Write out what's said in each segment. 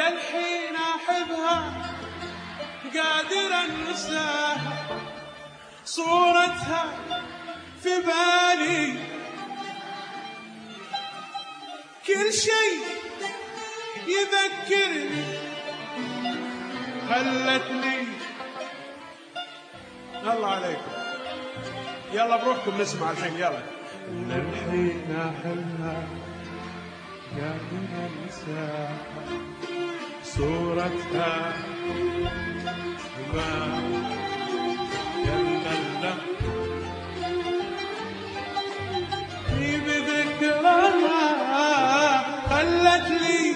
للحين أحبها قادر أنساها، صورتها في بالي كل شيء يذكرني، خلتني. الله عليكم، يلا بروحكم نسمع الحين، يلا. للحين أحبها قادر أنساها، صورتها ما يلا في بذكرها خلت لي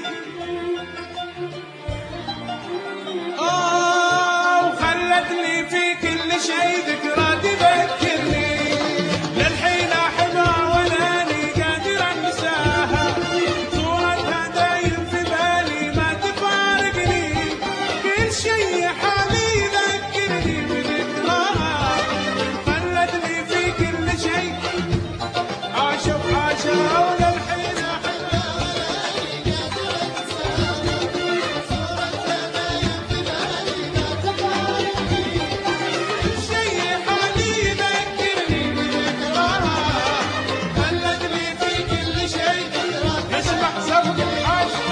وخلت لي في كل شيء ذكرى تذكرني. للحين أحبها ولاني قادر أنساها، صورتها دايم في بالي ما تفارقني، كل شيء حالي يذكرني بذكراها، خلت لي في كل شيء عاشق عاشق. وللحين أحبها ولاني قادر أنساها، صورتها دايم في بالي ما تفارقني، كل شيء حالي يذكرني بذكراها، خلت لي في كل شيء. اسمع سبق عاشق.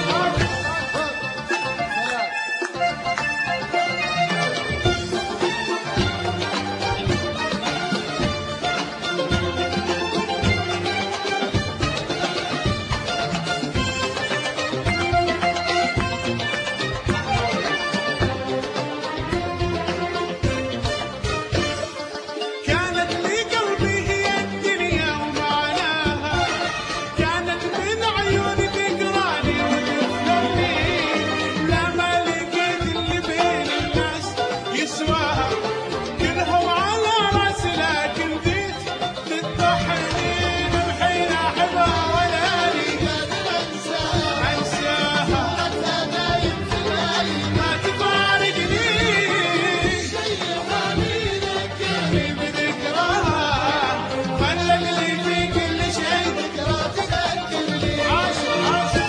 كانت لي قلبي هي الدنيا ومعناها، كانت من عيوني تقراني وتفهمني، لما لقيت اللي بين الناس يسواها، كلهم على راسي لكن جيت تضحكني. الحين أحبها ولاني قادر أنساها، دايم في بالي ما تفارقني، شيء حالي يذكرني بذكراها، خلت لي في كل شيء ذكرى تذكرني. عاشق عاشق.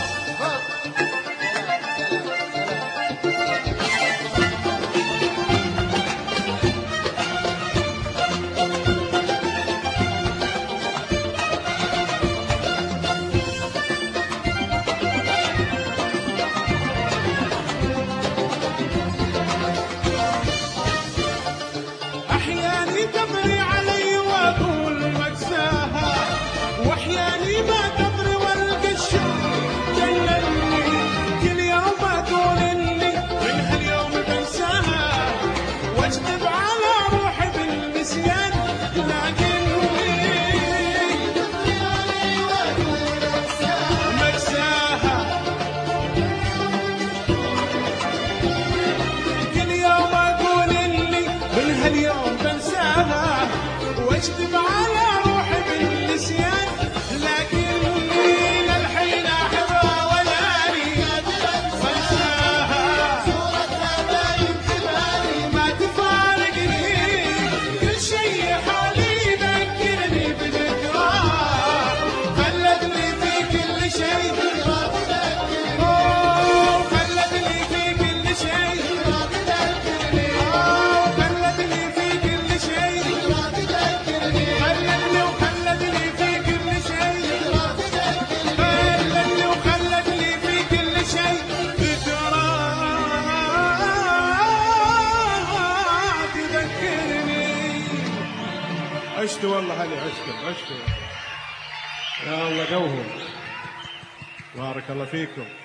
أحياني تطري علي وأطول مأساها، وأحياني ما تطري والقى الشوق جنني، كل يوم أقول إني من هاليوم بنساها، وأكذب على روحي بالنسيان، لكني تطري علي وأطول مأساها، كل يوم أقول إني من هاليوم بنساها، واكذب على روحي بالنسيان، لكني للحين أحبها ولاني قادر أنساها، صورتها دايم في بالي ما تفارقني، كل شيء حالي يذكرني بذكراها، خلت لي في كل شيء ذكرى تذكرني، خلت لي في كل شيء ذكرى تذكرني، خلت لي في كل شيء ذكرى تذكرني، خلتني وخلت لي في كل شيء ذكرى تذكرني، خلتني وخلت لي في كل شيء ذكرى تذكرني. عشتوا والله علي، عشتوا. يا الله قوهم، بارك الله فيكم.